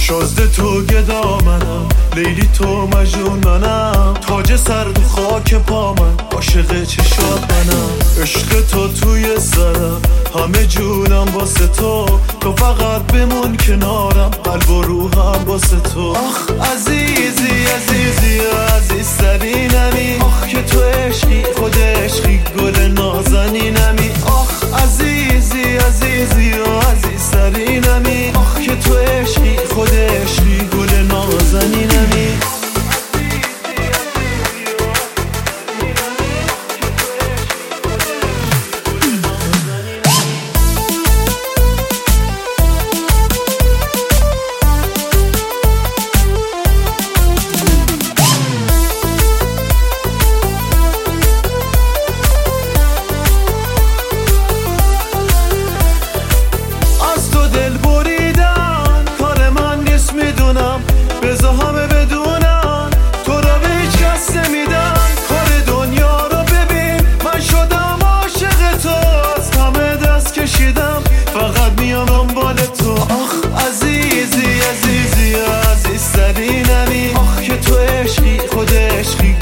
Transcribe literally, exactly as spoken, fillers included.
شازده تو گدا منم، لیلی تو مجنون منم، تاج سر تو خاک پا من، عاشق چشات منم. عشق تو توی سرم، همه جونم واسه تو، تو فقط بمون کنارم، قلب و روحم واسه تو. آخ عزیزی عزیزی عزیزترینمی، آخ که تو عشقی خود عشقی گل نازنینمی. آخ عزیزی عزیزی عزیزترینمی، آخ که تو عشقی خود عشقی گل نازنینمی. بذار همه بدونن تو رو به هیچ کس نمیدن، کار دنیا رو ببین من شدم عاشق تو، از همه دست کشیدم فقط میام دنبال تو. آخ عزیزی عزیزی عزیزترینمی، آخ که تو عشقی خود عشقی